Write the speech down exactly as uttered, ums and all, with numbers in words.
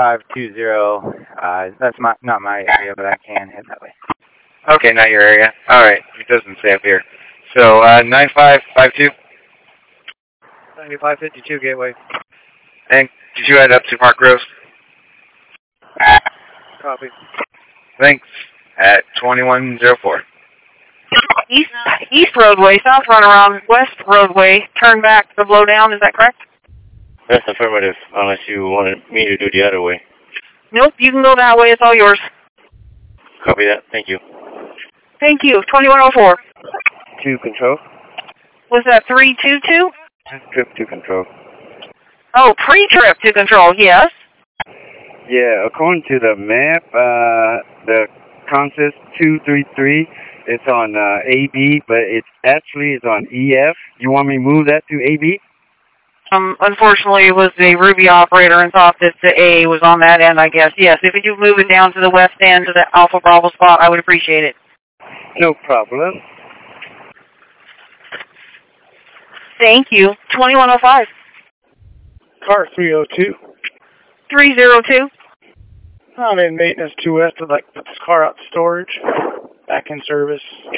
five two zero. Uh, that's my, not my area, but I can head that way. Okay, not your area. All right, it doesn't say up here. So uh, nine five five two. ninety-five fifty-two Gateway. And did you head up to Park Groves? Copy. Thanks. At twenty-one oh four. East East Roadway, South Runaround, West Roadway, turn back to blow down, is that correct? That's affirmative, unless you wanted me to do the other way. Nope, you can go that way, it's all yours. Copy that, thank you. Thank you, twenty-one oh four. To control. Was that three two two? Trip to control. Oh, pre-trip to control, yes. Yeah, according to the map, uh, the consist two three three, it's on uh, A B, but it's actually it's on E F. You want me to move that to A B? Um, unfortunately, it was the Ruby operator and thought that the A was on that end, I guess. Yes, if you move it down to the west end to the Alpha Bravo spot, I would appreciate it. No problem. Thank you. twenty-one oh five. Car three oh two. three oh two. I'm in maintenance two west. I'd like to put this car out to storage. Back in service.